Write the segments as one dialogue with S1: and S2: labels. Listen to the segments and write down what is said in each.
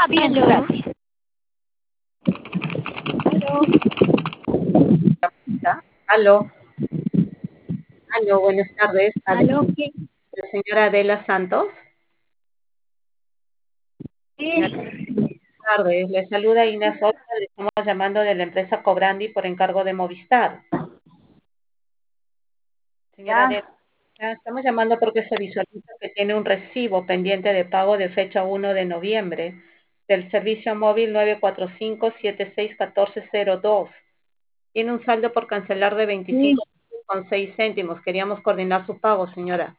S1: Bien,
S2: Aló,
S1: gracias. Aló,
S3: Aló, aló, buenas tardes.
S1: aló, ¿qué?
S3: La señora Adela Santos. Señora,
S1: Sí,
S3: buenas tardes. Le saluda Inés Ocha. Le estamos llamando de la empresa Cobrandi por encargo de Movistar. Señora
S1: ya,
S3: Adela, estamos llamando porque se visualiza que tiene un recibo pendiente de pago de fecha 1 de noviembre del servicio móvil 945-761402. Tiene un saldo por cancelar de
S1: sí,
S3: 25,6 céntimos. Queríamos coordinar su pago, señora.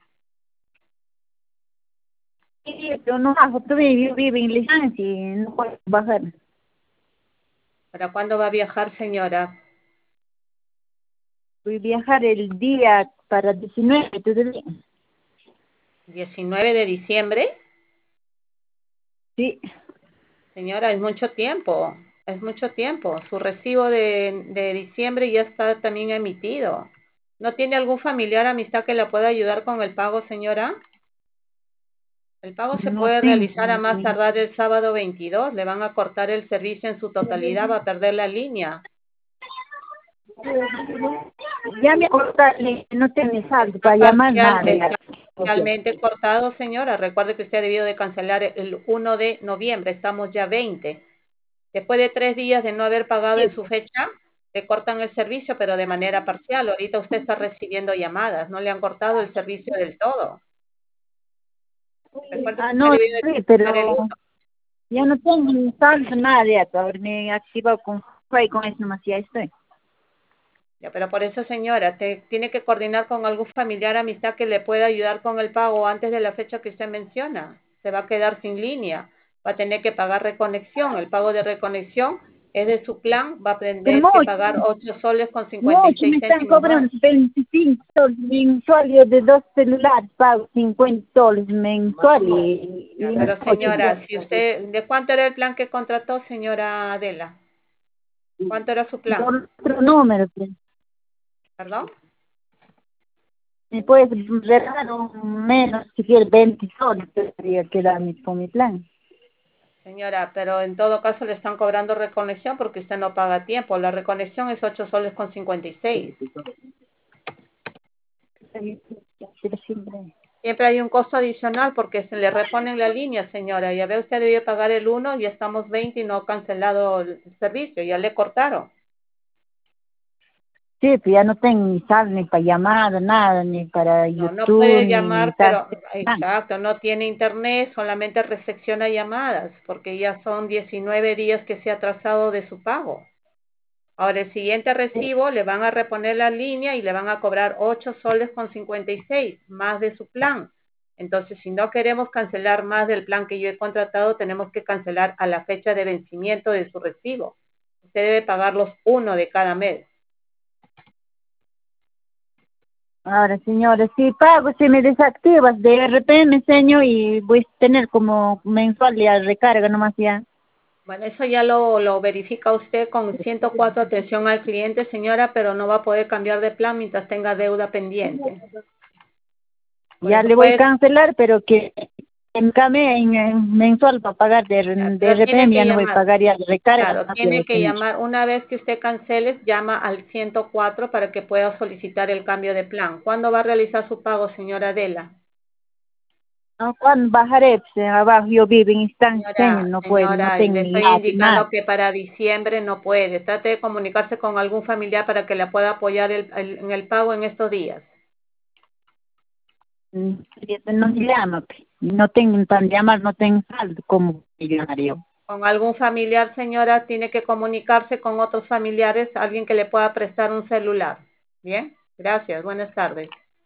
S1: sí, pero no bajo, todavía yo vivo en Lizancia y no puedo bajar.
S3: ¿Para cuándo va a viajar, señora?
S1: Voy a viajar el día para 19, todavía.
S3: 19 de diciembre.
S1: Sí,
S3: Señora, es mucho tiempo, es mucho tiempo. Su recibo de diciembre ya está también emitido. ¿No tiene algún familiar, amistad que la pueda ayudar con el pago, señora? El pago se
S1: no
S3: puede
S1: tengo.
S3: realizar a más tardar el sábado 22. Le van a cortar el servicio en su totalidad, va a perder la línea.
S1: Ya me cortaste, no tengo saldo para llamar nada.
S3: Está
S1: Ya.
S3: parcialmente cortado, señora. Recuerde que usted ha debido de cancelar el 1 de noviembre. Estamos ya 20. Después de 3 días de no haber pagado en su fecha, le cortan el servicio, pero de manera parcial. Ahorita usted está recibiendo llamadas, no le han cortado el servicio del todo. Recuerde que
S1: Ah,
S3: usted
S1: no,
S3: debió de
S1: sí,
S3: cancelar el 1.
S1: pero ya no tengo ni saldo, nada de eso. Ahora me he activado con Fue con eso nomás, ya estoy.
S3: Ya, pero por eso, señora, tiene que coordinar con algún familiar, amistad que le pueda ayudar con el pago antes de la fecha que usted menciona. Se va a quedar sin línea, va a tener que pagar reconexión. El pago de reconexión es de su plan, va a
S1: Pero
S3: tener que
S1: mucho.
S3: pagar 8 soles con cincuenta y
S1: Mucho, me
S3: seis
S1: están
S3: céntimos
S1: cobrando
S3: más.
S1: 25 soles mensual, yo de 2 celulares pago 50 soles mensual
S3: Ya,
S1: y
S3: pero
S1: mucho.
S3: señora, si usted, ¿de cuánto era el plan que contrató, señora Adela? ¿Cuánto era su plan?
S1: Por otro número, pues,
S3: ¿Perdón?
S1: me puedes regalar un menos, si quieres 20 soles, tendría que darme con mi plan.
S3: Señora, pero en todo caso le están cobrando reconexión porque usted no paga a tiempo. La reconexión es 8 soles con 56.
S1: Pero siempre-
S3: Siempre hay un costo adicional porque se le reponen la línea, señora. Ya ve, usted debió pagar el 1 y estamos 20 y no ha cancelado el servicio. Ya le cortaron.
S1: Sí, pues ya no tengo ni sal, ni para llamada, nada, ni para
S3: No, no
S1: YouTube,
S3: puede
S1: ni
S3: llamar,
S1: mensajes.
S3: pero
S1: Nada.
S3: exacto, no tiene internet, solamente recepciona llamadas, porque ya son 19 días que se ha atrasado de su pago. Ahora, el siguiente recibo le van a reponer la línea y le van a cobrar 8 soles con 56, más de su plan. Entonces, si no queremos cancelar más del plan que yo he contratado, tenemos que cancelar a la fecha de vencimiento de su recibo. Usted debe pagar los 1 de cada mes.
S1: Ahora, señora, si pago, si me desactivas de RPM, señor, y voy a tener como mensual ya recarga nomás ya.
S3: Bueno, eso ya lo verifica usted con 104 atención al cliente, señora, pero no va a poder cambiar de plan mientras tenga deuda pendiente. Por
S1: Ya
S3: eso
S1: le voy a
S3: puede,
S1: cancelar, pero que me cambie en mensual para pagar de
S3: pero tiene
S1: RPM,
S3: que
S1: ya no voy a
S3: llamar.
S1: pagar ya de recarga,
S3: Claro,
S1: nomás ya voy
S3: tiene
S1: a
S3: que
S1: tener.
S3: llamar. Una vez que usted cancele, llama al 104 para que pueda solicitar el cambio de plan. ¿Cuándo va a realizar su pago, señora Adela?
S1: No, cuando bajaré, pues, abajo yo vivo en instancia, señor, no puedo, no
S3: Señora,
S1: tengo
S3: le
S1: ni
S3: estoy
S1: auto, nada.
S3: indicando que para diciembre no puede. Trate de comunicarse con algún familiar para que le pueda apoyar en el pago en estos días.
S1: No se llama, pues. No tengo para llamar, no tengo saldo, como llamar yo?
S3: Con algún familiar, señora, tiene que comunicarse con otros familiares, alguien que le pueda prestar un celular. Bien, gracias. Buenas tardes.